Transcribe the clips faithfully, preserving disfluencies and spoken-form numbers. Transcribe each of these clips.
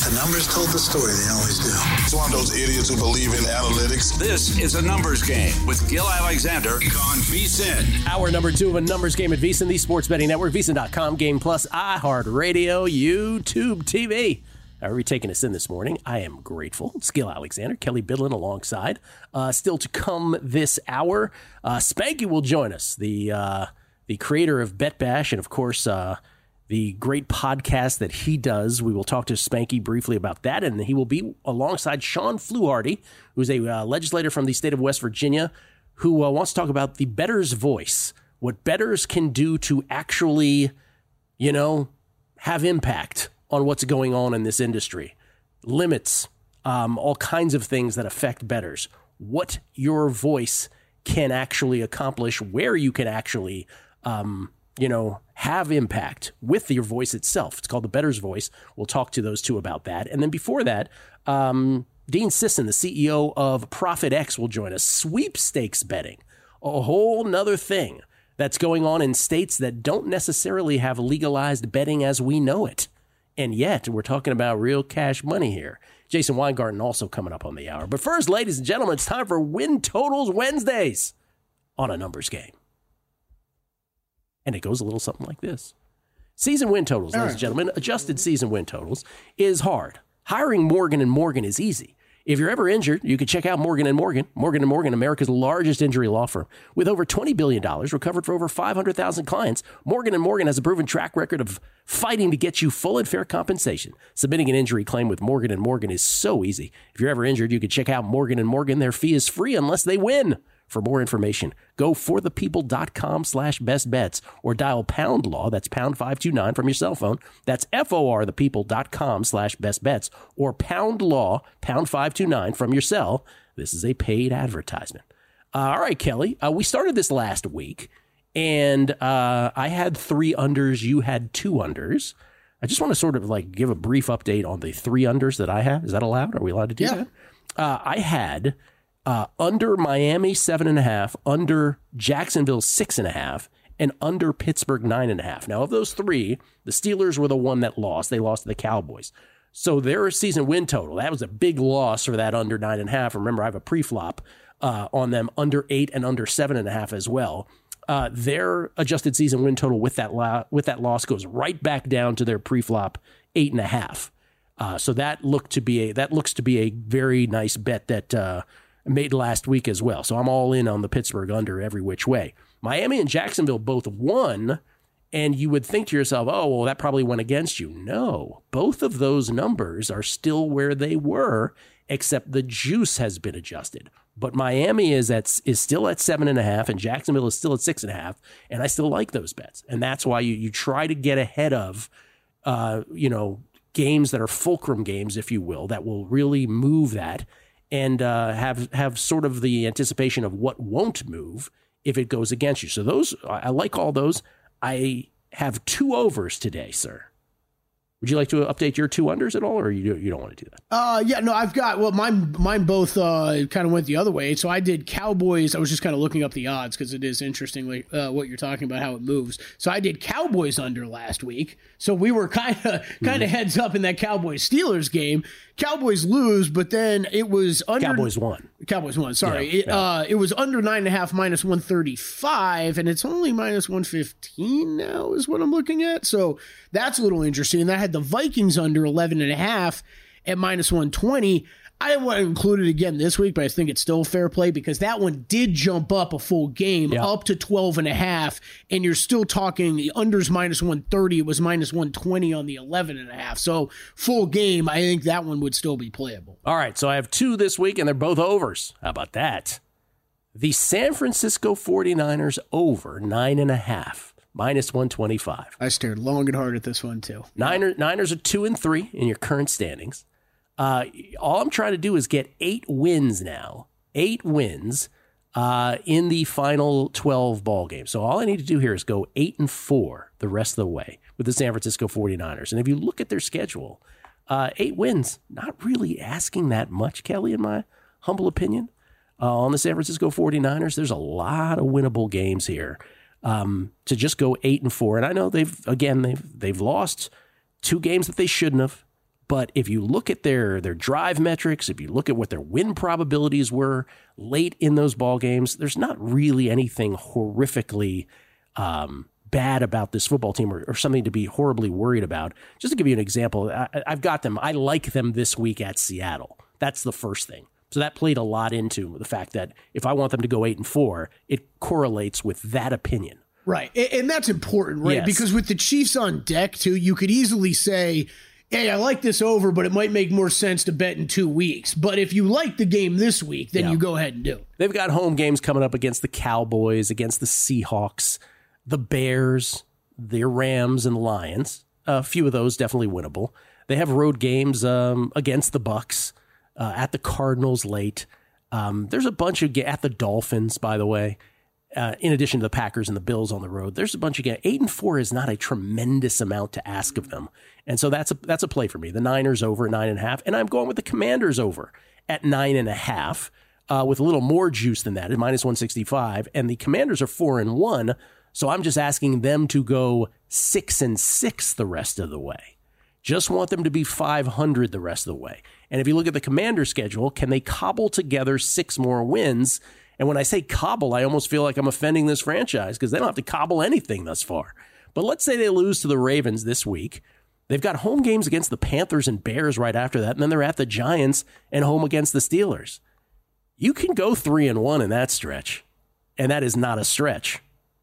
The numbers told the story. They always do. It's one of those idiots who believe in analytics. This is A Numbers Game with Gil Alexander on VSiN. Hour number two of A Numbers Game at VSiN, the Sports Betting Network, V S I N dot com, Game Plus, iHeartRadio, YouTube T V. Are we taking us in this morning? I am grateful. It's Gil Alexander, Kelly Bidlin alongside. Uh, still to come this hour, uh, Spanky will join us, the uh, the creator of Bet Bash, and of course, uh, the great podcast that he does. We will talk to Spanky briefly about that, and he will be alongside Sean Fluharty, who's a uh, legislator from the state of West Virginia, who uh, wants to talk about the bettor's voice, what bettors can do to actually, you know, have impact on what's going on in this industry, limits, um, all kinds of things that affect bettors, what your voice can actually accomplish, where you can actually, um, you know, have impact with your voice itself. It's called the Bettor's Voice. We'll talk to those two about that. And then before that, um, Dean Sisson, the C E O of ProfitX, will join us. Sweepstakes betting, a whole nother thing that's going on in states that don't necessarily have legalized betting as we know it. And yet, we're talking about real cash money here. Jason Weingarten also coming up on the hour. But first, ladies and gentlemen, it's time for Win Totals Wednesdays on A Numbers Game. And it goes a little something like this. Season win totals, ladies and gentlemen, adjusted season win totals is hard. Hiring Morgan and Morgan is easy. If you're ever injured, you can check out Morgan and Morgan. Morgan and Morgan, America's largest injury law firm. With over twenty billion dollars recovered for over five hundred thousand clients, Morgan and Morgan has a proven track record of fighting to get you full and fair compensation. Submitting an injury claim with Morgan and Morgan is so easy. If you're ever injured, you can check out Morgan and Morgan. Their fee is free unless they win. For more information, go forthepeople.com slash best bets or dial pound law, that's pound five two nine from your cell phone. That's forthepeople.com slash best bets or pound law, pound five two nine from your cell. This is a paid advertisement. Uh, all right, Kelly, uh, we started this last week, and uh, I had three unders, you had two unders. I just want to sort of like give a brief update on the three unders that I have. Is that allowed? Are we allowed to do yeah. that? Uh, I had... Uh, under Miami, seven and a half, under Jacksonville, six and a half, and under Pittsburgh, nine and a half. Now, of those three, the Steelers were the one that lost. They lost to the Cowboys. So their season win total, that was a big loss for that under nine and a half. Remember, I have a pre-flop uh, on them under eight and under seven and a half as well. Uh, their adjusted season win total with that lo- with that loss goes right back down to their pre-flop eight and a half. Uh, so that looked to be a that looks to be a very nice bet that. Uh, made last week as well. So I'm all in on the Pittsburgh under every which way. Miami and Jacksonville both won, and you would think to yourself, oh, well, that probably went against you. No, both of those numbers are still where they were, except the juice has been adjusted. But Miami is at is still at seven and a half, and Jacksonville is still at six and a half, and I still like those bets. And that's why you you try to get ahead of, uh, you know, games that are fulcrum games, if you will, that will really move that. And uh, have have sort of the anticipation of what won't move if it goes against you. So those, I like all those. I have two overs today, sir. Would you like to update your two unders at all, or you you don't want to do that? Uh, yeah, no, I've got, well, mine, mine both uh, kind of went the other way. So I did Cowboys. I was just kind of looking up the odds because it is interesting uh, what you're talking about, how it moves. So I did Cowboys under last week. So we were kind of kind of mm-hmm. heads up in that Cowboys-Steelers game. Cowboys lose, but then it was under... Cowboys won. Cowboys won, sorry. Yeah, it, yeah. Uh, it was under nine and a half, minus one thirty-five, and it's only minus one fifteen now is what I'm looking at. So that's a little interesting. And I had the Vikings under eleven and a half at minus one twenty. I didn't want to include it again this week, but I think it's still fair play because that one did jump up a full game yeah. up to twelve and a half, and you're still talking the under's minus one thirty. It was minus one twenty on the eleven and a half. So full game, I think that one would still be playable. All right, so I have two this week, and they're both overs. How about that? The San Francisco forty-niners over nine and a half, minus one twenty-five. I stared long and hard at this one, too. Niners, Niners are two and three in your current standings. Uh, all I'm trying to do is get eight wins now, eight wins uh, in the final twelve ball games. So all I need to do here is go eight and four the rest of the way with the San Francisco forty-niners. And if you look at their schedule, uh, eight wins, not really asking that much, Kelly, in my humble opinion. Uh, on the San Francisco forty-niners, there's a lot of winnable games here um, to just go eight and four. And I know they've, again, they've, they've lost two games that they shouldn't have. But if you look at their their drive metrics, if you look at what their win probabilities were late in those ball games, there's not really anything horrifically um, bad about this football team or, or something to be horribly worried about. Just to give you an example, I, I've got them. I like them this week at Seattle. That's the first thing. So that played a lot into the fact that if I want them to go eight and four, it correlates with that opinion. Right. And that's important, right? Yes. Because with the Chiefs on deck, too, you could easily say, hey, I like this over, but it might make more sense to bet in two weeks. But if you like the game this week, then yeah. you go ahead and do it. They've got home games coming up against the Cowboys, against the Seahawks, the Bears, the Rams, and the Lions. A few of those definitely winnable. They have road games um, against the Bucks, uh, at the Cardinals late. Um, there's a bunch of ga- at the Dolphins, by the way. Uh, in addition to the Packers and the Bills on the road, there's a bunch of games. Eight and four is not a tremendous amount to ask of them, and so that's a that's a play for me. The Niners over at nine and a half, and I'm going with the Commanders over at nine and a half, uh, with a little more juice than that at minus one sixty-five. And the Commanders are four and one, so I'm just asking them to go six and six the rest of the way. Just want them to be five hundred the rest of the way. And if you look at the Commanders' schedule, can they cobble together six more wins? And when I say cobble, I almost feel like I'm offending this franchise because they don't have to cobble anything thus far. But let's say they lose to the Ravens this week. They've got home games against the Panthers and Bears right after that, and then they're at the Giants and home against the Steelers. You can go three and one in that stretch, and that is not a stretch,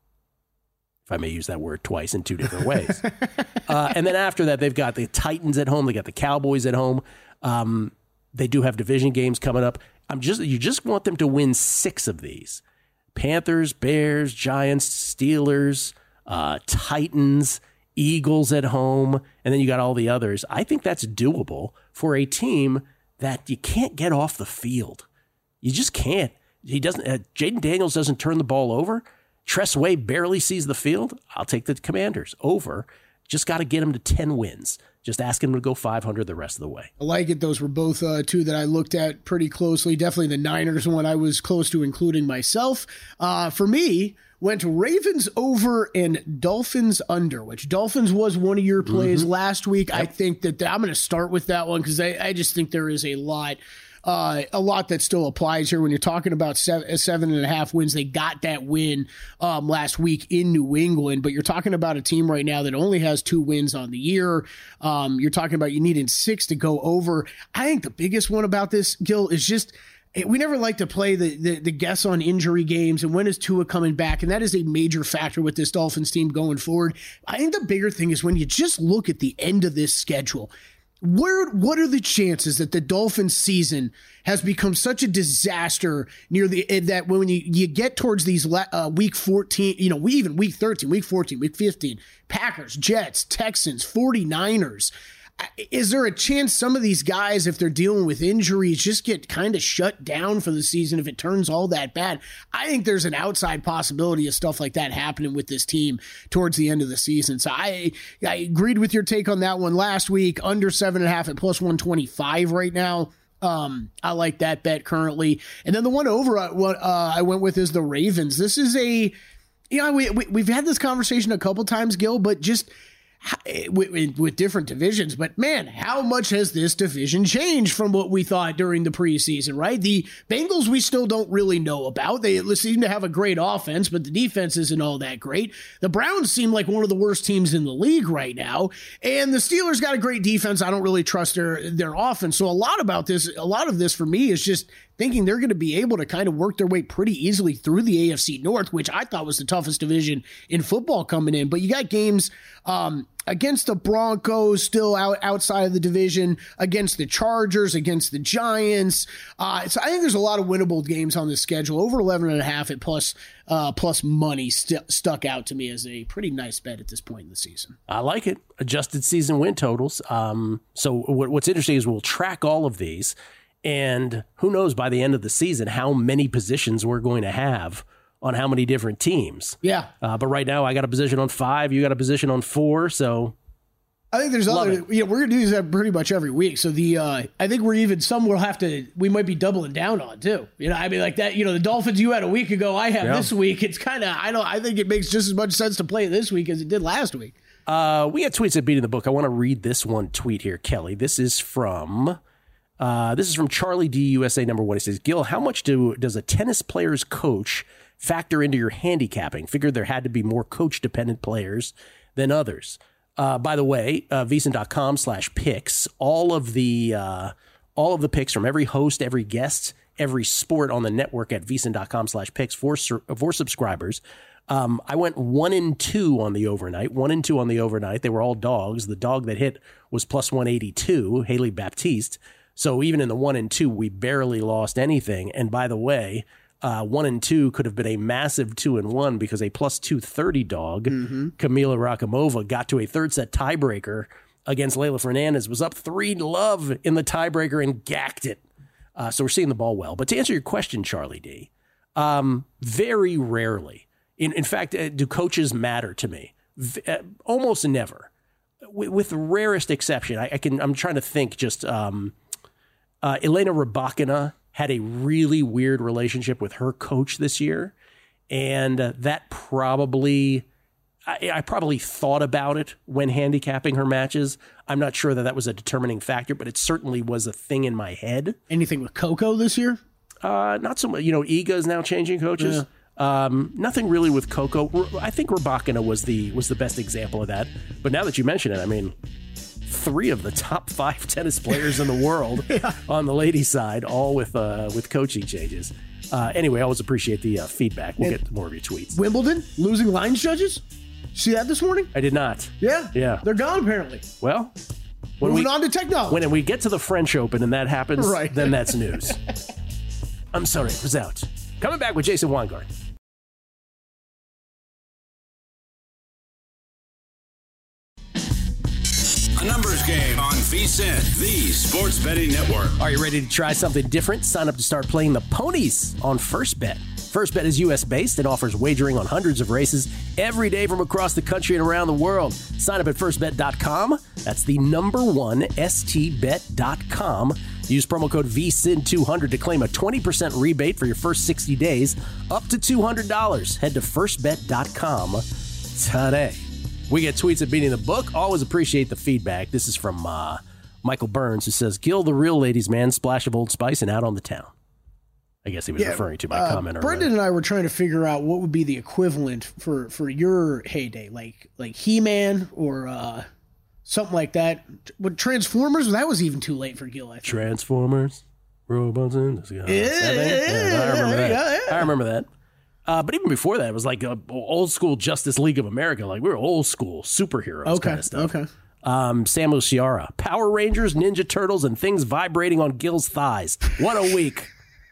if I may use that word twice in two different ways. uh, and then after that, they've got the Titans at home. They got the Cowboys at home. Um, they do have division games coming up. I'm just you just want them to win six of these: Panthers, Bears, Giants, Steelers, uh, Titans, Eagles at home, and then you got all the others. I think that's doable for a team that you can't get off the field. You just can't. He doesn't. Uh, Jaden Daniels doesn't turn the ball over. Tress Way barely sees the field. I'll take the Commanders over. Just got to get him to ten wins. Just ask him to go five hundred the rest of the way. I like it. Those were both uh, two that I looked at pretty closely. Definitely the Niners one I was close to including myself. Uh, for me, went Ravens over and Dolphins under, which Dolphins was one of your plays mm-hmm. last week. Yep. I think that I'm going to start with that one because I, I just think there is a lot Uh, a lot that still applies here when you're talking about seven, seven and a half wins. They got that win um, last week in New England, but you're talking about a team right now that only has two wins on the year. Um, you're talking about you needed six to go over. I think the biggest one about this, Gil, is just we never like to play the, the the guess on injury games and when is Tua coming back, and that is a major factor with this Dolphins team going forward. I think the bigger thing is when you just look at the end of this schedule. Where, what are the chances that the Dolphins season has become such a disaster near the that when you, you get towards these uh, week fourteen, you know, we even week thirteen, week fourteen, week fifteen, Packers, Jets, Texans, forty-niners. Is there a chance some of these guys, if they're dealing with injuries, just get kind of shut down for the season if it turns all that bad? I think there's an outside possibility of stuff like that happening with this team towards the end of the season. So I, I agreed with your take on that one last week. Under seven and a half at plus one twenty-five right now. Um, I like that bet currently. And then the one over uh, what uh, I went with is the Ravens. This is a, you know, we, we we've had this conversation a couple times, Gil, but just. With, with different divisions, but man, how much has this division changed from what we thought during the preseason, right? The Bengals we still don't really know about. They seem to have a great offense, but the defense isn't all that great. The Browns seem like one of the worst teams in the league right now, and the Steelers got a great defense. I don't really trust their their offense. So a lot about this, a lot of this for me is just thinking they're going to be able to kind of work their way pretty easily through the A F C North, which I thought was the toughest division in football coming in. But you got games um, against the Broncos still out outside of the division, against the Chargers, against the Giants. Uh, so I think there's a lot of winnable games on this schedule. Over eleven and a half at plus, uh, plus money st- stuck out to me as a pretty nice bet at this point in the season. I like it. Adjusted season win totals. Um, so what, what's interesting is we'll track all of these. And who knows by the end of the season how many positions we're going to have on how many different teams. Yeah. Uh, but right now I got a position on five. You got a position on four. So I think there's other, it. you know, we're going to do this pretty much every week. So the, uh, I think we're even, some we'll have to, we might be doubling down on too. You know, I mean like that, you know, the Dolphins you had a week ago, I have yeah. this week. It's kind of, I don't, I think it makes just as much sense to play this week as it did last week. Uh, we had tweets at Beating the Book. I want to read this one tweet here, Kelly. This is from uh, this is from Charlie D, U S A number one. He says, Gil, how much do does a tennis player's coach factor into your handicapping? Figured there had to be more coach-dependent players than others. Uh, by the way, uh, VSiN.com slash picks, all of the uh, all of the picks from every host, every guest, every sport on the network at VSiN.com slash picks for for subscribers. Um, I went one and two on the overnight, one and two on the overnight. They were all dogs. The dog that hit was plus one eighty-two, Haley Baptiste. So even in the one and two, we barely lost anything. And by the way, uh, one and two could have been a massive two and one because a plus two thirty dog, mm-hmm. Kamila Rakimova, got to a third set tiebreaker against Leylah Fernandez, was up three love in the tiebreaker and gacked it. Uh, so we're seeing the ball well. But to answer your question, Charlie D, um, very rarely. In in fact, uh, do coaches matter to me? V- uh, almost never, w- with the rarest exception. I, I can. I'm trying to think. Just um, uh, Elena Rybakina had a really weird relationship with her coach this year, and uh, that probably. I, I probably thought about it when handicapping her matches. I'm not sure that that was a determining factor, but it certainly was a thing in my head. Anything with Coco this year? Uh, not so much. You know, Iga is now changing coaches. Yeah. Um, nothing really with Coco. I think Rybakina was the was the best example of that. But now that you mention it, I mean, three of the top five tennis players in the world yeah. on the ladies' side, all with uh, with coaching changes. Uh, anyway, I always appreciate the uh, feedback. We'll and get more of your tweets. Wimbledon losing lines judges. See that this morning? I did not. Yeah, yeah, they're gone apparently. Well, when moving we, on to technology. When we get to the French Open and that happens, right. then that's news. I'm sorry, it was out. Coming back with Jason Weingart. A numbers game on VSiN, the sports betting network. Are you ready to try something different? Sign up to start playing the ponies on First Bet. First Bet is U S based and offers wagering on hundreds of races every day from across the country and around the world. Sign up at first bet dot com. That's the number one, S T bet dot com. Use promo code V S I N two hundred to claim a twenty percent rebate for your first sixty days, up to two hundred dollars. Head to first bet dot com today. We get tweets at Beating the Book. Always appreciate the feedback. This is from uh, Michael Burns, who says, Gil the real ladies' man, splash of Old Spice and out on the town. I guess he was yeah, referring to my uh, comment earlier. Brendan and I were trying to figure out what would be the equivalent for, for your heyday, like like He-Man or uh, something like that. With Transformers, that was even too late for Gil, I think. Transformers, robots in the sky. Yeah, yeah, yeah, I remember that. Yeah, yeah. I remember that. Uh, but even before that, it was like a old school Justice League of America. Like we were old school superheroes okay, kind of stuff. Okay. Um, Samuel Ciara, Power Rangers, Ninja Turtles, and things vibrating on Gil's thighs. What a week.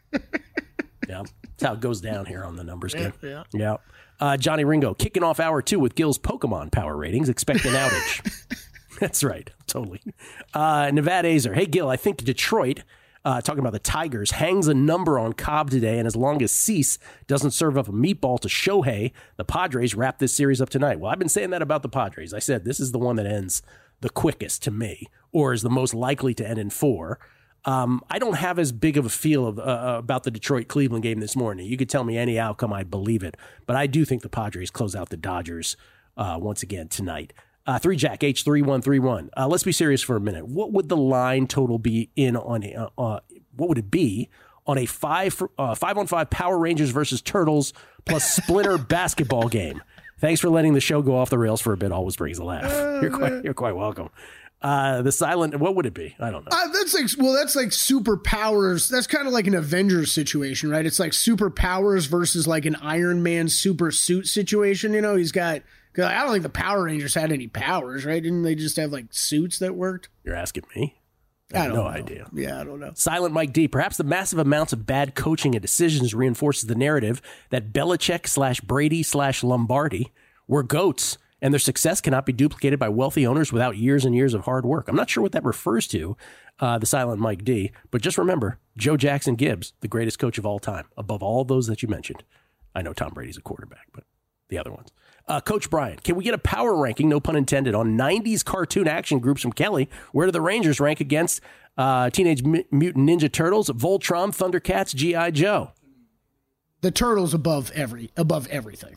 Yeah, that's how it goes down here on the numbers game. Yeah. Yeah. yeah. Uh, Johnny Ringo, kicking off hour two with Gil's Pokemon power ratings. Expect an outage. That's right. Totally. Uh, Nevada Azer. Hey, Gil, I think Detroit, uh, talking about the Tigers, hangs a number on Cobb today, and as long as Cease doesn't serve up a meatball to Shohei, the Padres wrap this series up tonight. Well, I've been saying that about the Padres. I said this is the one that ends the quickest to me, or is the most likely to end in four. Um, I don't have as big of a feel of, uh, about the Detroit-Cleveland game this morning. You could tell me any outcome, I'd believe it. But I do think the Padres close out the Dodgers uh, once again tonight. Uh, three Jack, H three one three one. Uh, let's be serious for a minute. What would the line total be in on a, uh, uh, what would it be on a five, uh, five on five Power Rangers versus Turtles plus Splinter basketball game? Thanks for letting the show go off the rails for a bit. Always brings a laugh. You're quite, you're quite welcome. Uh, the silent, what would it be? I don't know. Uh, that's like, well, that's like superpowers. That's kind of like an Avengers situation, right? It's like superpowers versus like an Iron Man super suit situation. You know, he's got, cause I don't think the Power Rangers had any powers, right? Didn't they just have like suits that worked? You're asking me? I, I have don't no know. idea. Yeah, I don't know. Silent Mike D. Perhaps the massive amounts of bad coaching and decisions reinforces the narrative that Belichick slash Brady slash Lombardi were GOATs, and their success cannot be duplicated by wealthy owners without years and years of hard work. I'm not sure what that refers to, uh, the Silent Mike D, but just remember, Joe Jackson Gibbs, the greatest coach of all time, above all those that you mentioned. I know Tom Brady's a quarterback, but the other ones. Uh, Coach Brian, can we get a power ranking, no pun intended, on nineties cartoon action groups from Kelly? Where do the Rangers rank against uh, Teenage M- Mutant Ninja Turtles, Voltron, Thundercats, G I. Joe? The Turtles above every above everything.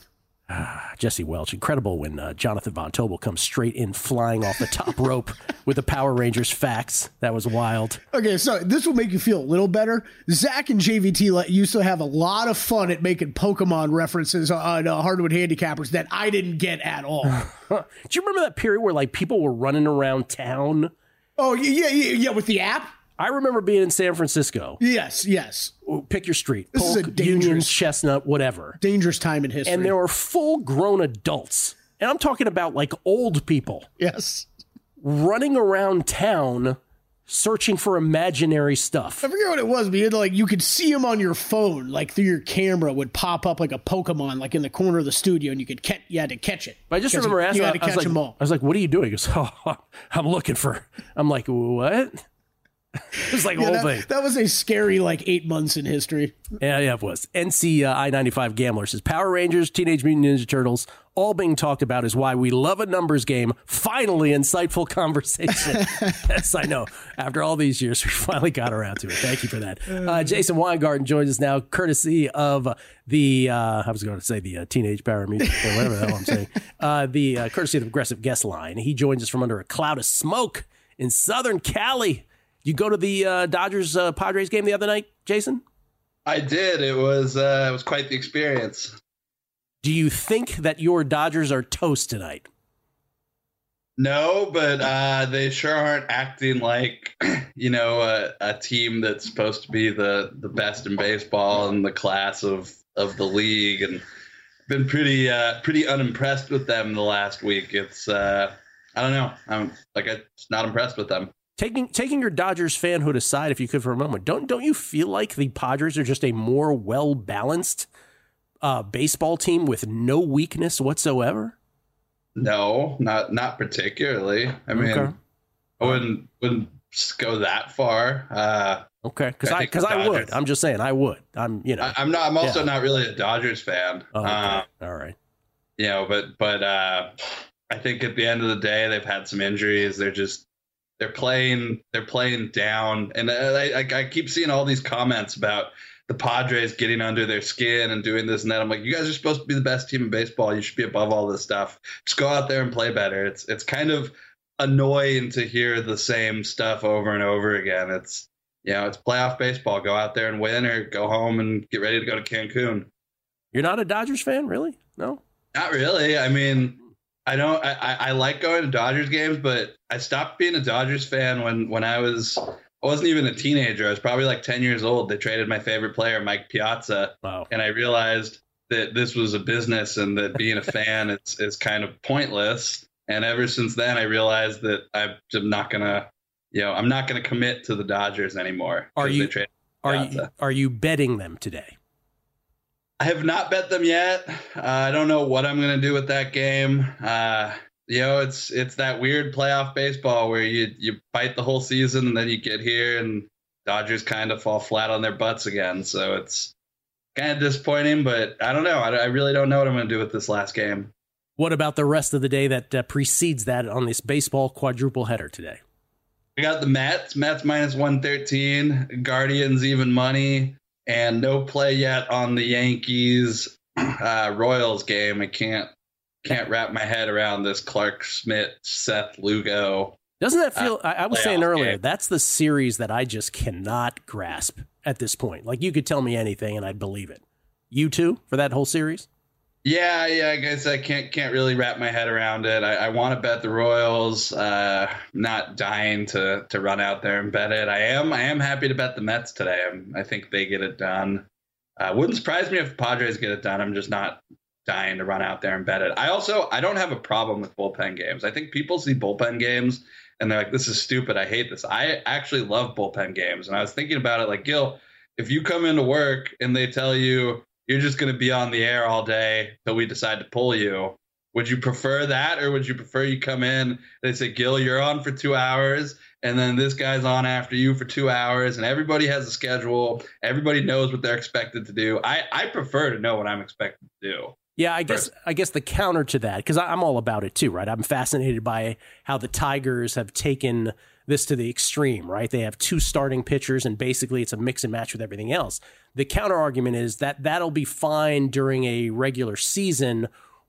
Jesse Welch, incredible when uh, Jonathan Von Tobel comes straight in flying off the top rope with the Power Rangers facts. That was wild. Okay, so this will make you feel a little better. Zach and J V T used to have a lot of fun at making Pokemon references on uh, Hardwood Handicappers that I didn't get at all. Do you remember that period where like people were running around town? Oh, yeah, yeah, yeah, with the app? I remember being in San Francisco. Yes, yes. Pick your street. This Polk, is a dangerous, Union, Chestnut, whatever. Dangerous time in history. And there were full-grown adults, and I'm talking about like old people. Yes. Running around town searching for imaginary stuff. I forget what it was, but you, had to, like, you could see them on your phone, like through your camera would pop up like a Pokemon, like in the corner of the studio, and you could catch. You had to catch it. But I just Catch remember it. asking, You had to I, was catch like, them all. I was like, "What are you doing?" He goes, "Oh, I'm looking for." I'm like, "What?" It was like a Yeah, whole that, thing. that was a scary like eight months in history. Yeah, yeah, it was. N C I ninety-five Gambler says Power Rangers, Teenage Mutant Ninja Turtles, all being talked about is why we love a numbers game. Finally, insightful conversation. Yes, I know. After all these years, we finally got around to it. Thank you for that. Uh, Jason Weingarten joins us now, courtesy of the, uh, I was going to say the uh, Teenage Power Music, or whatever the hell I'm saying, uh, the uh, courtesy of the Progressive Guest Line. He joins us from under a cloud of smoke in Southern Cali. You go to the uh, Dodgers uh, Padres game the other night, Jason? I did. It was uh, it was quite the experience. Do you think that your Dodgers are toast tonight? No, but uh, they sure aren't acting like, you know, a, a team that's supposed to be the, the best in baseball in the class of, of the league, and been pretty uh, pretty unimpressed with them the last week. It's uh, I don't know. I'm like I'm just not impressed with them. Taking taking your Dodgers fanhood aside, if you could for a moment, don't don't you feel like the Padres are just a more well balanced uh, baseball team with no weakness whatsoever? No, not not particularly. I mean, Okay. I wouldn't wouldn't go that far. Uh, Okay, because I I think because the I would. Dodgers- I'm just saying I would. I'm you know. I, I'm not. I'm also Yeah. not really a Dodgers fan. Oh, okay. Um, All right. you know, but but uh, I think at the end of the day, they've had some injuries. They're just they're playing they're playing down, and I, I, I keep seeing all these comments about the Padres getting under their skin and doing this and that. I'm like, you guys are supposed to be the best team in baseball. You should be above all this stuff. Just go out there and play better. It's it's kind of annoying to hear the same stuff over and over again. It's you know, it's playoff baseball. Go out there and win, or go home and get ready to go to Cancun. You're not a Dodgers fan, really? No. Not really. I mean, I don't. I, I, I like going to Dodgers games, but I stopped being a Dodgers fan when when I was. I wasn't even a teenager. I was probably like ten years old. They traded my favorite player, Mike Piazza, Wow. and I realized that this was a business and that being a fan it's is kind of pointless. And ever since then, I realized that I'm not gonna, you know, I'm not gonna commit to the Dodgers anymore. Are 'cause you- they traded Are you Piazza. are you betting them today? I have not bet them yet. Uh, I don't know what I'm going to do with that game. Uh, you know, it's it's that weird playoff baseball where you you fight the whole season and then you get here and Dodgers kind of fall flat on their butts again. So it's kind of disappointing, but I don't know. I, I really don't know what I'm going to do with this last game. What about the rest of the day that uh, precedes that on this baseball quadruple header today? We got the Mets, Mets minus one thirteen, Guardians even money, and no play yet on the Yankees uh, Royals game. I can't can't wrap my head around this Clark Schmidt, Seth Lugo. Doesn't that feel, Uh, I, I was playoff saying earlier, game. that's the series that I just cannot grasp at this point. Like you could tell me anything and I'd believe it. You too, for that whole series? Yeah, yeah, I guess I can't can't really wrap my head around it. I, I want to bet the Royals. Uh, not dying to to run out there and bet it. I am I am happy to bet the Mets today. I'm, I think they get it done. Uh, wouldn't surprise me if the Padres get it done. I'm just not dying to run out there and bet it. I also I don't have a problem with bullpen games. I think people see bullpen games and they're like, this is stupid. I hate this. I actually love bullpen games. And I was thinking about it like, Gil, if you come into work and they tell you you're just going to be on the air all day till we decide to pull you, would you prefer that, or would you prefer you come in, they say, Gil, you're on for two hours, and then this guy's on after you for two hours, and everybody has a schedule, everybody knows what they're expected to do. I, I prefer to know what I'm expected to do. Yeah, I guess I guess the counter to that, because I'm all about it too, right? I'm fascinated by how the Tigers have taken this to the extreme, right? They have two starting pitchers, and basically it's a mix and match with everything else. The counter argument is that that'll be fine during a regular season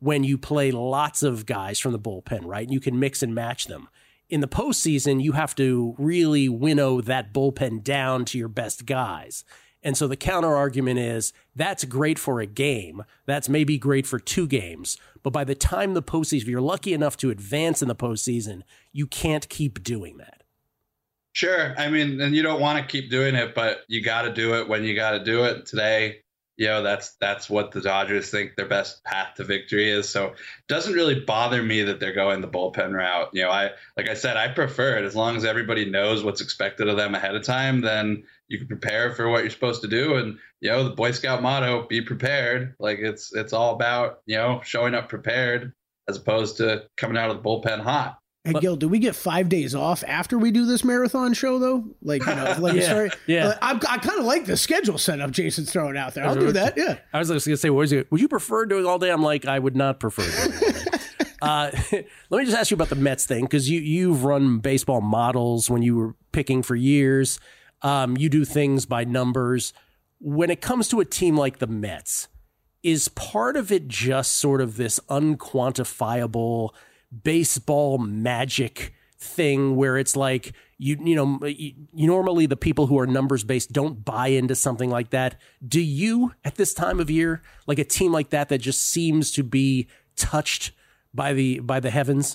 when you play lots of guys from the bullpen, right? And you can mix and match them. In the postseason, you have to really winnow that bullpen down to your best guys. And so the counter argument is that's great for a game. That's maybe great for two games. But by the time the postseason, if you're lucky enough to advance in the postseason, you can't keep doing that. Sure. I mean, and you don't want to keep doing it, but you got to do it when you got to do it. Today, you know, that's that's what the Dodgers think their best path to victory is. So it doesn't really bother me that they're going the bullpen route. You know, I like I said, I prefer it as long as everybody knows what's expected of them ahead of time. Then you can prepare for what you're supposed to do. And, you know, the Boy Scout motto, be prepared. Like it's it's all about, you know, showing up prepared as opposed to coming out of the bullpen hot. Hey, Gil, do we get five days off after we do this marathon show, though? Like, you know, like, yeah, sorry, yeah. Uh, I, I kind of like the schedule setup Jason's throwing out there. I'll do that, yeah. I was just going to say, what is it? Would you prefer doing all day? I'm like, I would not prefer doing all day. uh, let me just ask you about the Mets thing, because you, you've run baseball models when you were picking for years. Um, you do things by numbers. When it comes to a team like the Mets, is part of it just sort of this unquantifiable baseball magic thing where it's like, you you know, you, you normally the people who are numbers based don't buy into something like that. Do you at this time of year, like a team like that, that just seems to be touched by the by the heavens?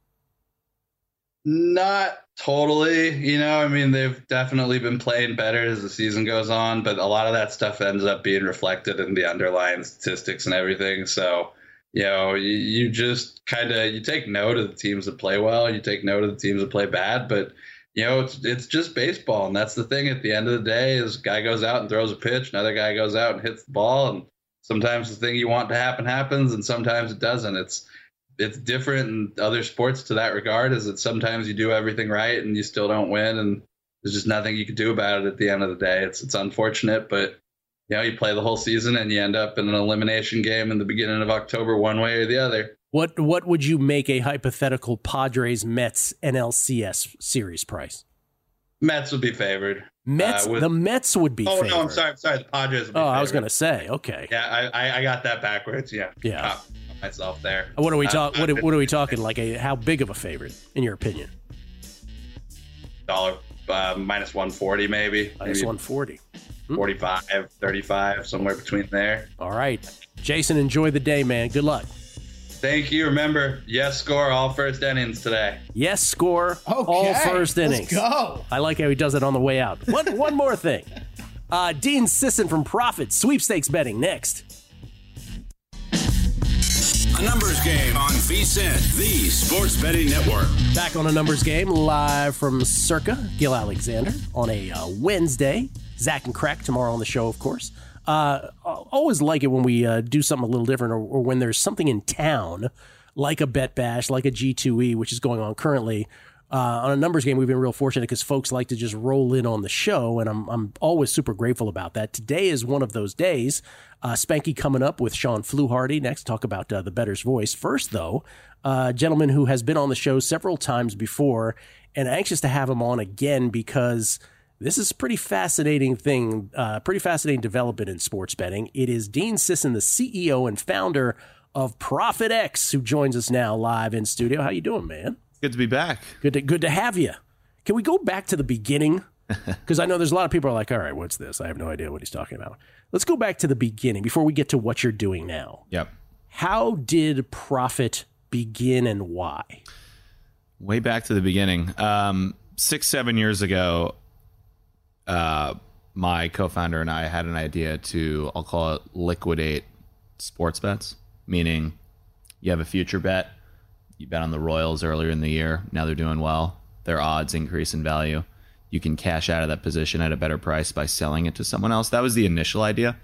Not totally. You know, I mean, they've definitely been playing better as the season goes on, but a lot of that stuff ends up being reflected in the underlying statistics and everything. So, you know, you, you just kind of, you take note of the teams that play well, you take note of the teams that play bad, but, you know, it's it's just baseball. And that's the thing at the end of the day is a guy goes out and throws a pitch, another guy goes out and hits the ball. And sometimes the thing you want to happen happens and sometimes it doesn't. It's it's different in other sports to that regard, is that sometimes you do everything right and you still don't win. And there's just nothing you can do about it at the end of the day. It's it's unfortunate, but you know, you play the whole season and you end up in an elimination game in the beginning of October, one way or the other. What what would you make a hypothetical Padres Mets N L C S series price? Mets would be favored. Mets, uh, with, the Mets would be. Oh favored. no, I'm sorry, I'm sorry. The Padres would be Oh, favored. I was going to say, okay. Yeah, I, I I got that backwards. Yeah, Yeah. Caught myself there. What are we Uh, talking? What, are- what are we talking? Like a how big of a favorite in your opinion? Dollar uh, minus one forty maybe. Minus maybe one forty. forty-five, thirty-five, somewhere between there. All right, Jason, enjoy the day, man. Good luck. Thank you. Remember, yes, score all first innings today. Yes, score Okay, all first innings. Let's go. I like how he does it on the way out. One one more thing. Uh, Dean Sisson from Profit Sweepstakes Betting next. A numbers game on VSiN, the Sports Betting Network. Back on a numbers game, live from Circa, Gil Alexander on a uh, Wednesday. Zach and Crack tomorrow on the show, of course. Uh, I always like it when we uh, do something a little different, or, or when there's something in town, like a Bet Bash, like a G two E, which is going on currently. Uh, on a numbers game, we've been real fortunate because folks like to just roll in on the show, and I'm I'm always super grateful about that. Today is one of those days. Uh, Spanky coming up with Sean Fluharty next, talk about uh, the bettor's voice. First, though, uh, a gentleman who has been on the show several times before, and anxious to have him on again because this is a pretty fascinating thing, uh, pretty fascinating development in sports betting. It is Dean Sisson, the C E O and founder of Profit X, who joins us now live in studio. How you doing, man? Good to be back. Good to good to have you. Can we go back to the beginning? Because I know there's a lot of people who are like, all right, what's this? I have no idea what he's talking about. Let's go back to the beginning before we get to what you're doing now. Yep. How did Profit begin and why? Way back to the beginning. Um, six, seven years ago, uh, my co-founder and I had an idea to, I'll call it liquidate sports bets, meaning you have a future bet. You bet on the Royals earlier in the year. Now they're doing well. Their odds increase in value. You can cash out of that position at a better price by selling it to someone else. That was the initial idea.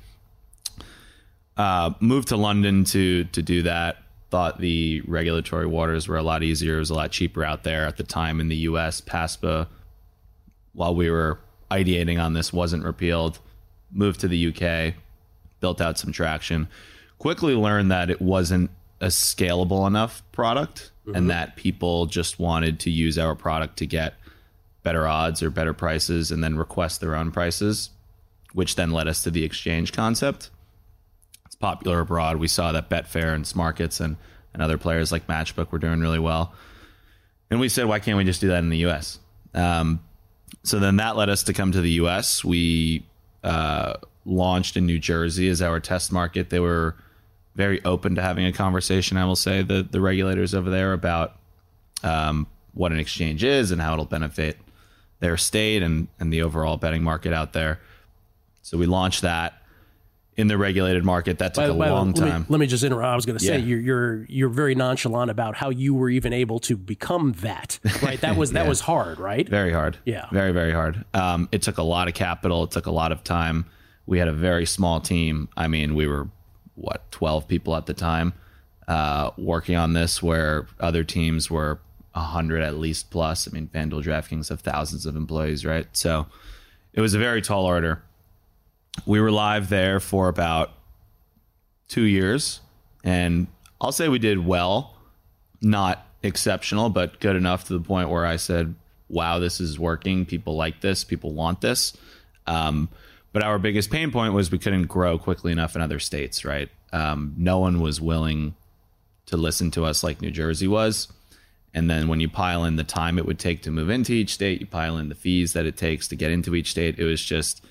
Uh, moved to London to to do that. Thought the regulatory waters were a lot easier. It was a lot cheaper out there at the time in the U S. PASPA, while we were ideating on this, wasn't repealed. Moved to the U K, built out some traction. Quickly learned that it wasn't a scalable enough product, mm-hmm. and that people just wanted to use our product to get better odds or better prices and then request their own prices, which then led us to the exchange concept. It's popular abroad. We saw that Betfair and Smarkets and, and other players like Matchbook were doing really well. And we said, why can't we just do that in the U S? Um, so then that led us to come to the U S. We uh, launched in New Jersey as our test market. They were very open to having a conversation, I will say, the, the regulators over there about um, what an exchange is and how it'll benefit their state and, and the overall betting market out there. So we launched that in the regulated market. That took by, a by, long let time. Me, let me just interrupt. I was going to say, yeah. you're, you're you're very nonchalant about how you were even able to become that, right? That was that yeah. was hard, right? Very hard. Yeah. Very, very hard. Um, it took a lot of capital. It took a lot of time. We had a very small team. I mean, we were, what, twelve people at the time uh, working on this, where other teams were one hundred at least plus. I mean, FanDuel, DraftKings have thousands of employees, right? So it was a very tall order. We were live there for about two years, and I'll say we did well, not exceptional, but good enough to the point where I said, wow, this is working. People like this. People want this. Um, but our biggest pain point was we couldn't grow quickly enough in other states, right? Um, no one was willing to listen to us like New Jersey was. And then when you pile in the time it would take to move into each state, you pile in the fees that it takes to get into each state, it was just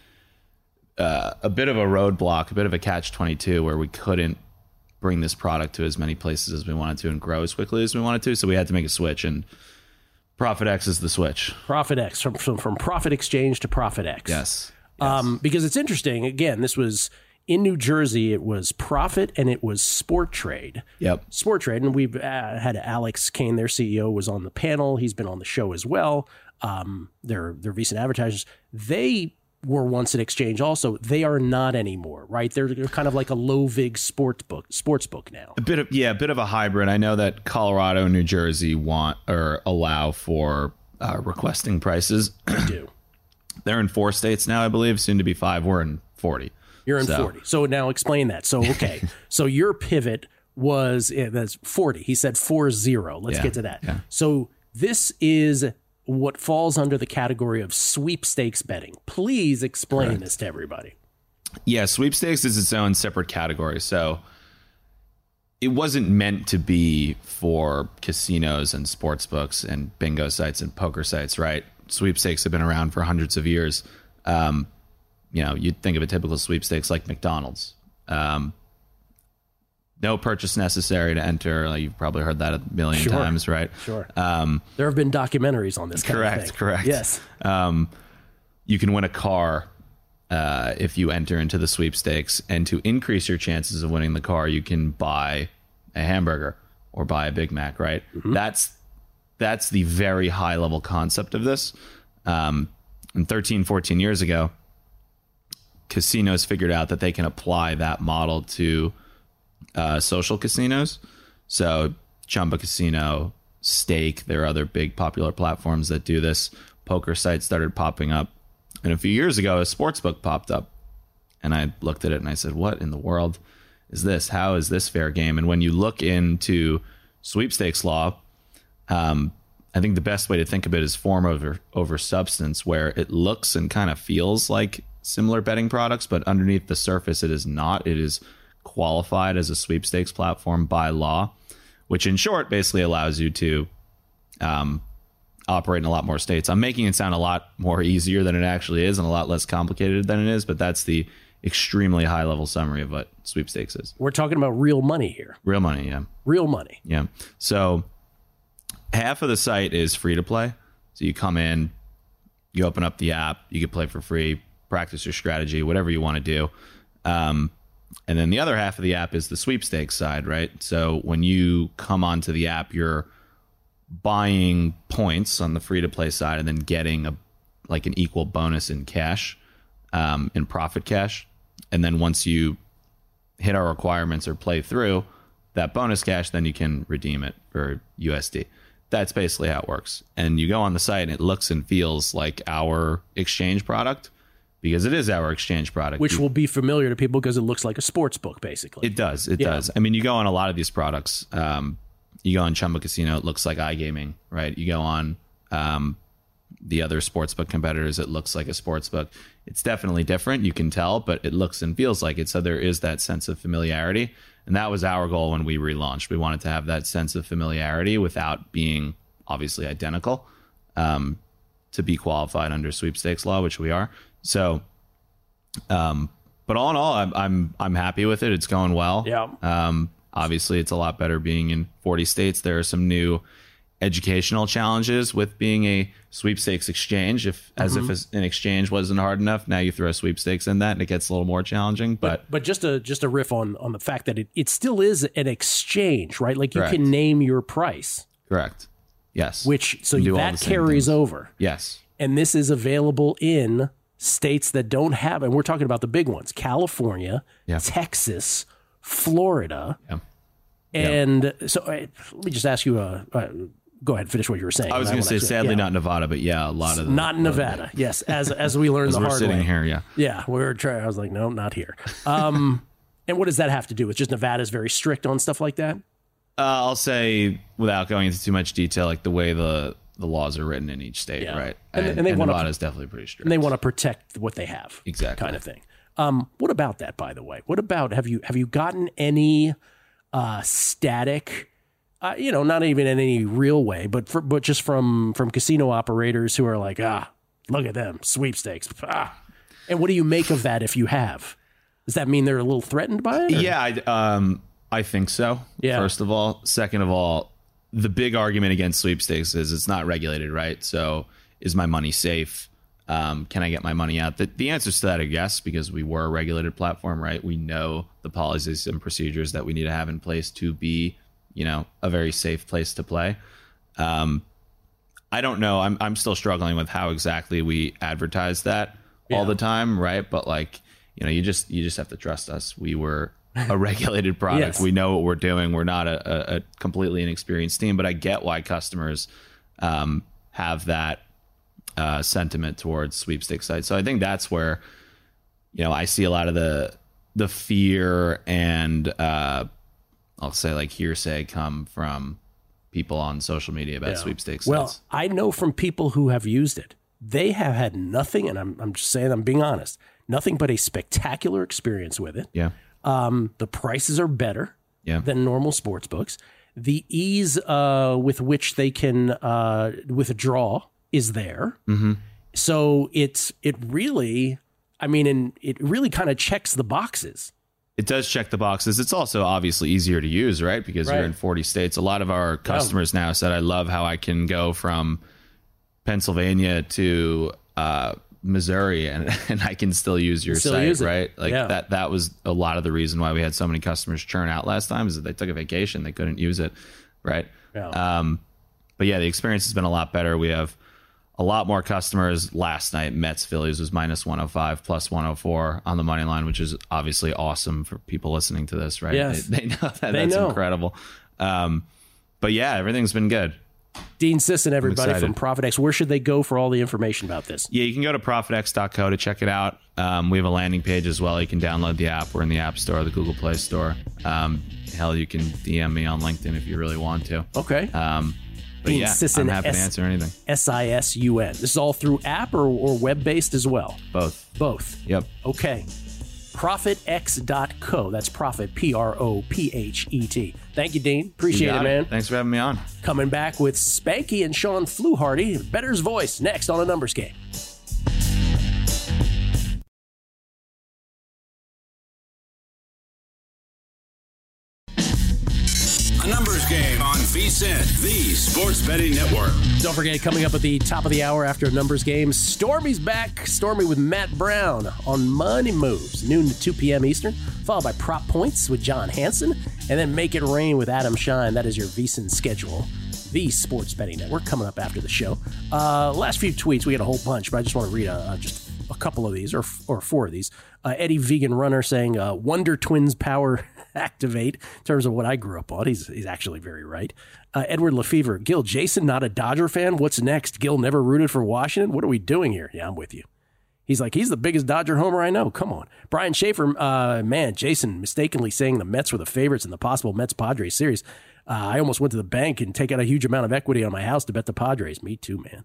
uh, a bit of a roadblock, a bit of a catch twenty-two where we couldn't bring this product to as many places as we wanted to and grow as quickly as we wanted to. So we had to make a switch, and ProfitX is the switch. ProfitX, from, from, from Profit Exchange to ProfitX. Yes. yes. Um, because it's interesting. Again, this was in New Jersey. It was Profit and it was Sport Trade. Yep. Sport Trade. And we've uh, had Alex Kane, their C E O, was on the panel. He's been on the show as well. Um, they're, they're recent advertisers. They were once an exchange also. They are not anymore, right? They're, they're kind of like a low vig sports book, sports book now. A bit of, yeah, a bit of a hybrid. I know that Colorado and New Jersey want or allow for uh, requesting prices. They do. They're in four states now, I believe, soon to be five. We're in forty. You're in so. forty. So now explain that. So, okay. So your pivot was, yeah, that's forty. He said four zero. Let's yeah, get to that. Yeah. So this is what falls under the category of sweepstakes betting. Please explain Correct. This to everybody. Yeah, sweepstakes is its own separate category. So it wasn't meant to be for casinos and sports books and bingo sites and poker sites, right? Sweepstakes have been around for hundreds of years. Um, you know, you'd think of a typical sweepstakes like McDonald's. Um, no purchase necessary to enter. Like, you've probably heard that a million sure. times, right? Sure. Um, there have been documentaries on this kind correct, of thing. Correct, Yes. Um, you can win a car uh, if you enter into the sweepstakes. And to increase your chances of winning the car, you can buy a hamburger or buy a Big Mac, right? Mm-hmm. That's that's the very high level concept of this. Um, and thirteen, fourteen years ago, casinos figured out that they can apply that model to uh, social casinos. So Chumba Casino, Stake, there are other big popular platforms that do this. Poker sites started popping up. And a few years ago, a sportsbook popped up. And I looked at it and I said, what in the world is this? How is this fair game? And when you look into sweepstakes law, um, I think the best way to think of it is form over, over substance, where it looks and kind of feels like similar betting products, but underneath the surface, it is not. It is qualified as a sweepstakes platform by law, which in short basically allows you to um, operate in a lot more states. I'm making it sound a lot more easier than it actually is and a lot less complicated than it is, but that's the extremely high level summary of what sweepstakes is. We're talking about real money here. Real money, yeah. Real money. Yeah. So half of the site is free to play. So you come in, you open up the app, you can play for free, practice your strategy, whatever you want to do. Um, and then the other half of the app is the sweepstakes side, right? So when you come onto the app, you're buying points on the free to play side and then getting a like an equal bonus in cash, um, in profit cash. And then once you hit our requirements or play through that bonus cash, then you can redeem it for U S D. That's basically how it works. And you go on the site and it looks and feels like our exchange product, because it is our exchange product. Which you, will be familiar to people because it looks like a sports book, basically. It does. It yeah. does. I mean, you go on a lot of these products. Um, you go on Chumba Casino, it looks like iGaming, right? You go on um, the other sportsbook competitors, it looks like a sportsbook. It's definitely different. You can tell, but it looks and feels like it. So there is that sense of familiarity. And that was our goal when we relaunched. We wanted to have that sense of familiarity without being obviously identical, um, to be qualified under sweepstakes law, which we are. So, um, but all in all, I'm, I'm, I'm happy with it. It's going well. Yeah. Um, obviously it's a lot better being in forty states. There are some new educational challenges with being a sweepstakes exchange. If as Mm-hmm. if an exchange wasn't hard enough, now you throw sweepstakes in that and it gets a little more challenging. But But, but just a just a riff on on the fact that it, it still is an exchange, right? Like you Correct. can name your price, correct. Yes. which so You do all that the same carries things. over. Yes. And this is available in states that don't have, and we're talking about the big ones: California, Yeah. Texas, Florida. Yeah. And so uh, let me just ask you a. Uh, go ahead, finish what you were saying. I was and going to say, wanna- sadly, yeah. not Nevada, but yeah, a lot of the, Not in Nevada. Yes, as as we learned As the we're hard sitting way. here, yeah. Yeah, we were trying. I was like, no, not here. Um, and what does that have to do with? Just Nevada's very strict on stuff like that. Uh, I'll say, without going into too much detail, like the way the, the laws are written in each state, Yeah. right? And- And, and they and wanna- Nevada is definitely pretty strict. And they want to protect what they have, Exactly. kind of thing. Um, what about that, by the way? What about have you have you gotten any uh, static? Uh, you know, not even in any real way, but for, but just from from casino operators who are like, ah, look at them sweepstakes. Ah. And what do you make of that if you have? Does that mean they're a little threatened by it? or- Yeah, I, um, I think so. Yeah. First of all. Second of all, the big argument against sweepstakes is it's not regulated, right? So is my money safe? Um, can I get my money out? The, the answer to that is yes, because we were a regulated platform, right? We know the policies and procedures that we need to have in place to be, you know, a very safe place to play. Um, I don't know. I'm I'm still struggling with how exactly we advertise that all Yeah. the time, right? But like, you know, you just you just have to trust us. We were a regulated product. Yes. We know what we're doing. We're not a, a, a completely inexperienced team, but I get why customers um, have that uh, sentiment towards sweepstakes sites. So I think that's where, you know, I see a lot of the the fear and uh, I'll say like hearsay come from people on social media about Yeah. sweepstakes Well, sites. I know from people who have used it, they have had nothing, and I'm I'm just saying, I'm being honest, nothing but a spectacular experience with it. Yeah. Um, the prices are better Yeah. than normal sports books. The ease uh, with which they can uh, withdraw is there. Mm-hmm. So it's it really, I mean, and it really kind of checks the boxes. It does check the boxes. It's also obviously easier to use, right? Because Right. you're in forty states. A lot of our customers now said, I love how I can go from Pennsylvania to uh, Missouri and, and I can still use your Still site, use it. right? Like Yeah. that, that was a lot of the reason why we had so many customers churn out last time is that they took a vacation. They couldn't use it, right? Yeah. Um, but yeah, the experience has been a lot better. We have a lot more customers. Last night, Mets Phillies was minus one oh five, plus one oh four on the money line, which is obviously awesome for people listening to this, right? Yes. They, they know that. They That's know. incredible. Um, but yeah, everything's been good. Dean Sisson, everybody excited. from ProfitX, where should they go for all the information about this? Yeah, you can go to profit x dot co to check it out. Um, we have a landing page as well. You can download the app. We're in the App Store, the Google Play Store. Um, hell, you can D M me on LinkedIn if you really want to. Okay. Um, but Dean yeah, Sisson, I'm happy S- to answer anything. S I S U N. This is all through app or, or web-based as well? Both. Both. Yep. Okay. profit x dot co. That's Profit, P R O P H E T. Thank you, Dean. You Appreciate it, got man. Thanks for having me on. Coming back with Spanky and Sean Fluharty, Better's Voice, next on A Numbers Game. A Numbers Game on VSiN, the Sports Betting Network. Don't forget, coming up at the top of the hour after A Numbers Game, Stormy's back. Stormy with Matt Brown on Money Moves, noon to two p.m. Eastern, followed by Prop Points with John Hansen, and then Make It Rain with Adam Shine. That is your VSiN schedule. The Sports Betting Network coming up after the show. Uh, last few tweets, we had a whole bunch, but I just want to read a, a, just a couple of these, or or four of these. Uh, Eddie Vegan Runner saying, uh, Wonder Twins power activate, in terms of what I grew up on. He's he's actually very right. Uh, Edward Lefevre, Gil, Jason, not a Dodger fan? What's next? Gil never rooted for Washington? What are we doing here? Yeah, I'm with you. He's like, he's the biggest Dodger homer I know. Come on. Brian Schaefer, uh, man, Jason mistakenly saying the Mets were the favorites in the possible Mets-Padres series. Uh, I almost went to the bank and take out a huge amount of equity on my house to bet the Padres. Me too, man.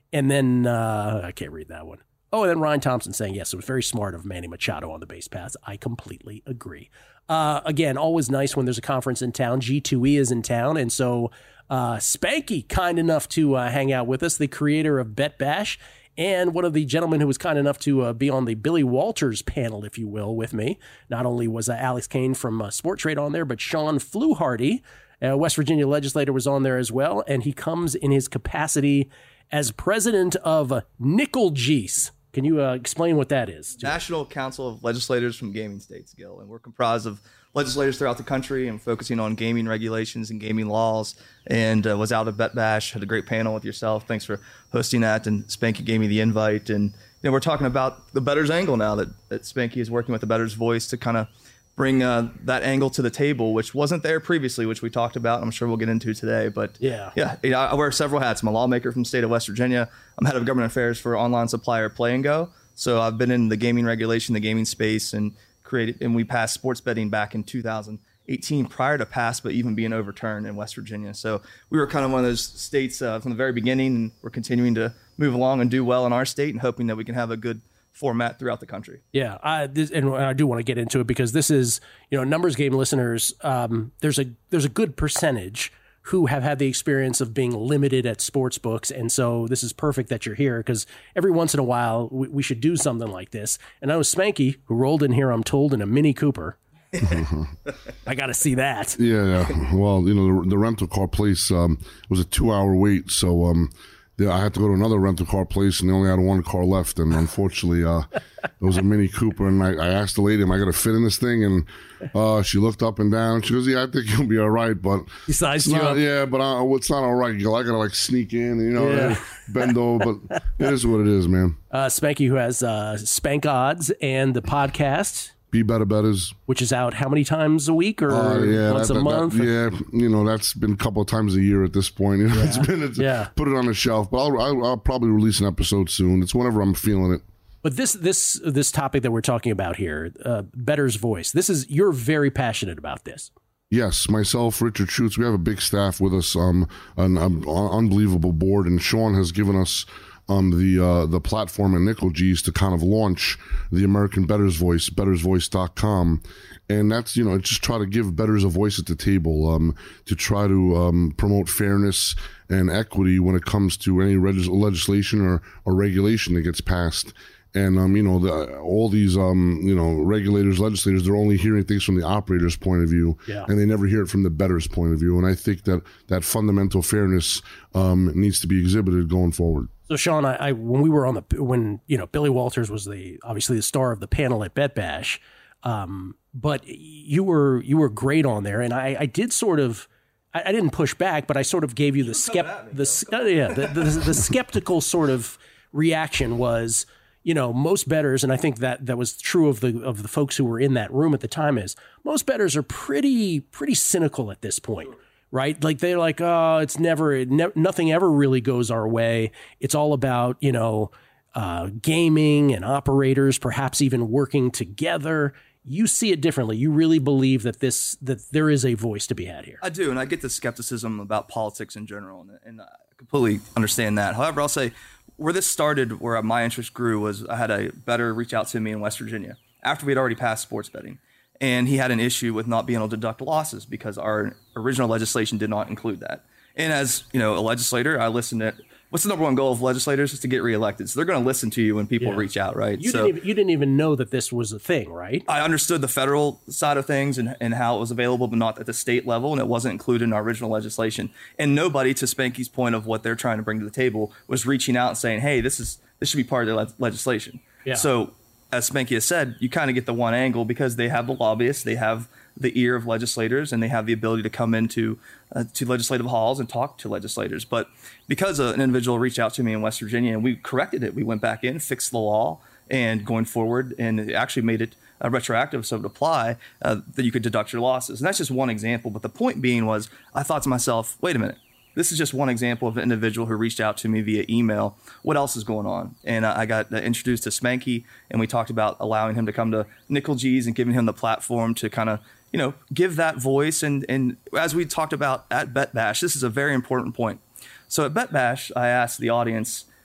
And then uh, I can't read that one. Oh, and then Ryan Thompson saying, yes, it was very smart of Manny Machado on the base paths. I completely agree. Uh, again, always nice when there's a conference in town. G two E is in town. And so uh, Spanky, kind enough to uh, hang out with us, the creator of Bet Bash, and one of the gentlemen who was kind enough to uh, be on the Billy Walters panel, if you will, with me. Not only was uh, Alex Kane from uh, Sport Trade on there, but Sean Fluharty, a West Virginia legislator, was on there as well. And he comes in his capacity as president of uh, Nickel Geese. Can you uh, explain what that is? National Council of Legislators from Gaming States, Gil. And we're comprised of legislators throughout the country and focusing on gaming regulations and gaming laws. And uh, was out at Bet Bash, had a great panel with yourself. Thanks for hosting that. And Spanky gave me the invite. And you know, we're talking about the Bettors angle now that, that Spanky is working with the Bettors Voice to kind of bring uh, that angle to the table, which wasn't there previously, which we talked about. I'm sure we'll get into today. But yeah, yeah, you know, I wear several hats. I'm a lawmaker from the state of West Virginia. I'm head of government affairs for online supplier Play and Go. So I've been in the gaming regulation, the gaming space, and created. And we passed sports betting back in two thousand eighteen, prior to pass, but even being overturned in West Virginia. So we were kind of one of those states uh, from the very beginning, and we're continuing to move along and do well in our state, and hoping that we can have a good format throughout the country. Yeah, I, this, and I do want to get into it because this is, you know, numbers game listeners. Um, there's a there's a good percentage who have had the experience of being limited at sports books, and so this is perfect that you're here because every once in a while we, we should do something like this. And I was Spanky, who rolled in here, I'm told, in a Mini Cooper. I got to see that. Yeah, yeah. Well, you know, the, the rental car place um, was a two-hour wait, so. Um, Yeah, I had to go to another rental car place, and they only had one car left. And unfortunately, uh, it was a Mini Cooper. And I, I asked the lady, "Am I going to fit in this thing?" And uh, she looked up and down. She goes, "Yeah, I think you'll be all right." But he sized it's you not, up. yeah, but uh, it's not all right. I got to like sneak in, you know, Yeah. bend over. But it is what it is, man. Uh, Spanky, who has uh, Spank Odds and the podcast. Be Better Bettors, which is out how many times a week or uh, yeah, once that, a that, month? That, yeah, you know, that's been a couple of times a year at this point. You know, Yeah. it's been it's, Yeah. put it on the shelf, but I'll, I'll, I'll probably release an episode soon. It's whenever I'm feeling it. But this this this topic that we're talking about here, uh, Bettor's Voice. This is you're very passionate about this. Yes, myself, Richard Schutz. We have a big staff with us, um, an, um, unbelievable board, and Sean has given us um, the uh, the platform at Nickel G's to kind of launch the American Bettors Voice, bettors voice dot com. And that's, you know, just try to give bettors a voice at the table, um, to try to um, promote fairness and equity when it comes to any regis- legislation or, or regulation that gets passed. And, um, you know, the, all these, um, you know, regulators, legislators, they're only hearing things from the operator's point of view, yeah. and they never hear it from the bettor's point of view. And I think that that fundamental fairness um, needs to be exhibited going forward. So, Sean, I, I when we were on the when you know Billy Walters was the obviously the star of the panel at Bet Bash, um, but you were you were great on there, and I, I did sort of. I didn't push back, but I sort of gave you the skept the uh, yeah the, the the skeptical sort of reaction was, you know, most bettors, and I think that that was true of the of the folks who were in that room at the time, is most bettors are pretty pretty cynical at this point, right? Like they're like, oh, it's never it ne- nothing ever really goes our way. It's all about, you know, uh, gaming and operators, perhaps even working together. You see it differently. You really believe that this that there is a voice to be had here. I do, and I get the skepticism about politics in general, and, and I completely understand that. However, I'll say where this started, where my interest grew, was I had a bettor reach out to me in West Virginia after we had already passed sports betting, and he had an issue with not being able to deduct losses because our original legislation did not include that. And as you know, a legislator, I listened to. What's the number one goal of legislators is to get reelected. So they're going to listen to you when people Yeah. reach out, right? You, so didn't even, you didn't even know that this was a thing, right? I understood the federal side of things and, and how it was available, but not at the state level, and it wasn't included in our original legislation. And nobody, to Spanky's point of what they're trying to bring to the table, was reaching out and saying, hey, this is this should be part of the le- legislation. Yeah. So as Spanky has said, you kind of get the one angle because they have the lobbyists, they have the ear of legislators, and they have the ability to come into uh, to legislative halls and talk to legislators. But because uh, an individual reached out to me in West Virginia and we corrected it, we went back in, fixed the law, and going forward, and it actually made it uh, retroactive, so it would apply uh, that you could deduct your losses. And that's just one example. But the point being was, I thought to myself, wait a minute. This is just one example of an individual who reached out to me via email. What else is going on? And uh, I got uh, introduced to Spanky, and we talked about allowing him to come to Nickel G's and giving him the platform to kind of, you know, give that voice. And, and as we talked about at Bet Bash, this is a very important point. So at Bet Bash, I asked the audience,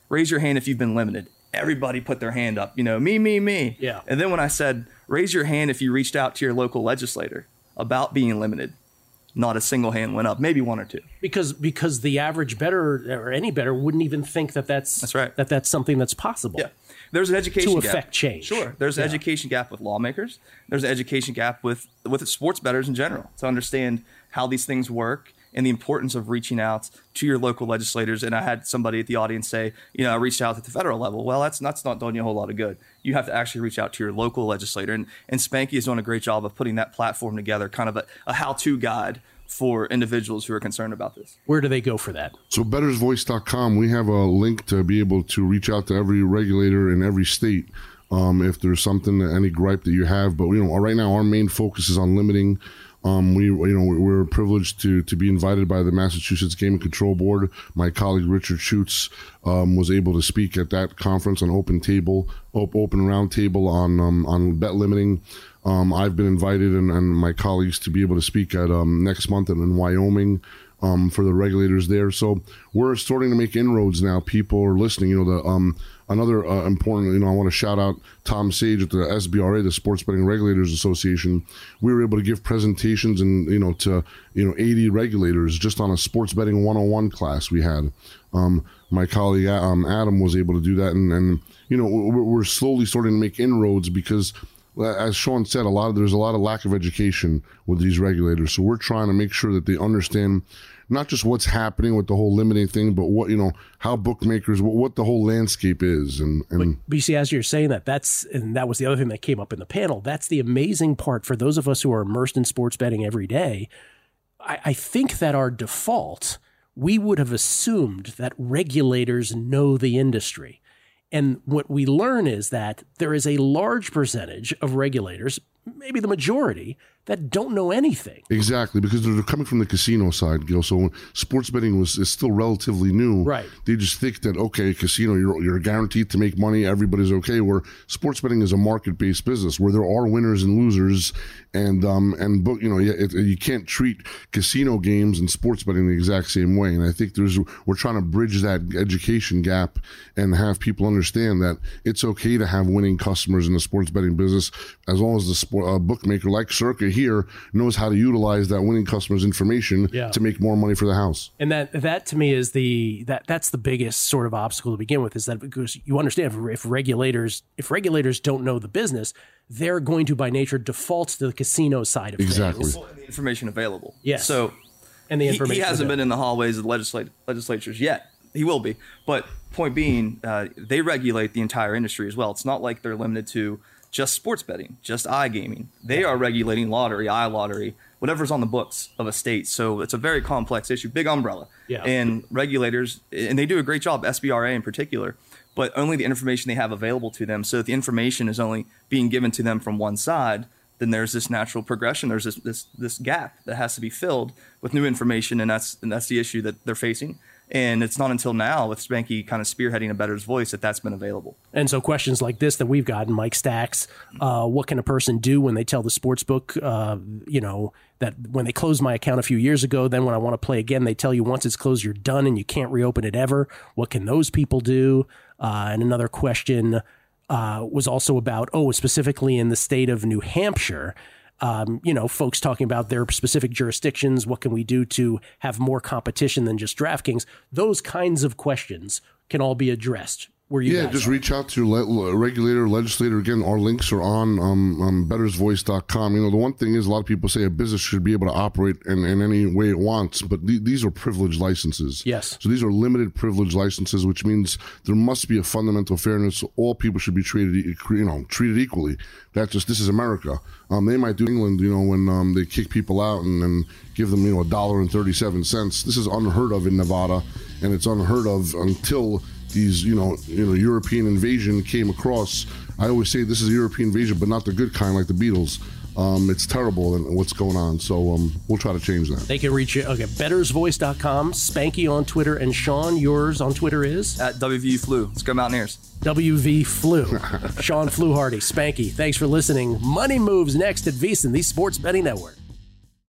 raise your hand if you've been limited. Everybody put their hand up, you know, me, me, me. Yeah. And then when I said, raise your hand if you reached out to your local legislator about being limited, not a single hand went up, maybe one or two. Because because the average bettor or any bettor wouldn't even think that that's, that's right. that that's something that's possible. Yeah. There's an education to gap. affect change. Sure. There's an yeah. education gap with lawmakers. There's an education gap with, with sports bettors in general to understand how these things work and the importance of reaching out to your local legislators. And I had somebody at the audience say, you know, I reached out at the federal level. Well, that's, that's not doing you a whole lot of good. You have to actually reach out to your local legislator. And, and Spanky is doing a great job of putting that platform together, kind of a, a how-to guide for individuals who are concerned about this. Where do they go for that? So betters voice dot com, we have a link to be able to reach out to every regulator in every state um, if there's something, any gripe that you have. But, you know, right now our main focus is on limiting. Um, we, you know, we're privileged to to be invited by the Massachusetts Game and Control Board. My colleague Richard Schutz um, was able to speak at that conference on open table, op- open round table on um, on bet limiting. Um, I've been invited and, and my colleagues to be able to speak at um, next month in, in Wyoming um, for the regulators there. So we're starting to make inroads now. People are listening. You know, the um, another uh, important. You know, I want to shout out Tom Sage at the S B R A, the Sports Betting Regulators Association. We were able to give presentations and you know to you know eighty regulators just on a sports betting one oh one class we had. Um, my colleague um, Adam was able to do that, and, and you know we're, we're slowly starting to make inroads because, as Sean said, a lot of there's a lot of lack of education with these regulators. So we're trying to make sure that they understand not just what's happening with the whole limiting thing, but what, you know, how bookmakers, what, what the whole landscape is. And, and but, but you see, as you're saying that, that's, and that was the other thing that came up in the panel. That's the amazing part for those of us who are immersed in sports betting every day. I, I think that our default, we would have assumed that regulators know the industry. And what we learn is that there is a large percentage of regulators, maybe the majority, that don't know anything. Exactly, because they're coming from the casino side, Gil. So when sports betting was is still relatively new, right? They just think that, okay, casino, you're you're guaranteed to make money, everybody's okay. Where sports betting is a market-based business where there are winners and losers, and um and book, you know, it, you can't treat casino games and sports betting the exact same way. And I think there's we're trying to bridge that education gap and have people understand that it's okay to have winning customers in the sports betting business as long as the sport, uh, bookmaker like Circa here knows how to utilize that winning customer's information yeah. to make more money for the house. And that that to me is the that that's the biggest sort of obstacle to begin with, is that because you understand if, if regulators if regulators don't know the business, they're going to by nature default to the casino side of exactly. things. Well, and the information available. Yes. So and the information he, he hasn't available. been in the hallways of the legislat- legislatures yet. He will be. But point being, uh, they regulate the entire industry as well. It's not like they're limited to just sports betting, just iGaming. They are regulating lottery, iLottery, whatever's on the books of a state. So it's a very complex issue, big umbrella. Yeah. And regulators, and they do a great job, S B R A in particular, but only the information they have available to them. So if the information is only being given to them from one side, then there's this natural progression. There's this this this gap that has to be filled with new information, and that's and that's the issue that they're facing. And it's not until now, with Spanky kind of spearheading a bettor's voice, that that's been available. And so questions like this that we've gotten, Mike Stacks, uh, what can a person do when they tell the sports book, uh, you know, that when they closed my account a few years ago, then when I want to play again, they tell you once it's closed, you're done and you can't reopen it ever. What can those people do? Uh, and another question uh, was also about, oh, specifically in the state of New Hampshire, Um, you know, folks talking about their specific jurisdictions. What can we do to have more competition than just DraftKings? Those kinds of questions can all be addressed. Where you yeah, guys just are. reach out to your le- regulator, legislator. Again, our links are on um, um, betters voice dot com. You know, the one thing is a lot of people say a business should be able to operate in, in any way it wants, but th- these are privileged licenses. Yes. So these are limited privilege licenses, which means there must be a fundamental fairness. All people should be treated, you know, treated equally. That's just, this is America. Um, they might do England, you know, when um, they kick people out and, and give them, you know, a dollar and thirty-seven cents. This is unheard of in Nevada, and it's unheard of until these, you know, you know, European invasion came across. I always say this is a European invasion, but not the good kind, like the Beatles. Um, it's terrible and what's going on. So um, we'll try to change that. They can reach you. Okay, betters voice dot com, Spanky on Twitter, and Sean, yours on Twitter is? At W V Flu. Let's go Mountaineers. W V Flu. Sean Fluharty, Spanky, thanks for listening. Money Moves next at VSiN, the Sports Betting Network.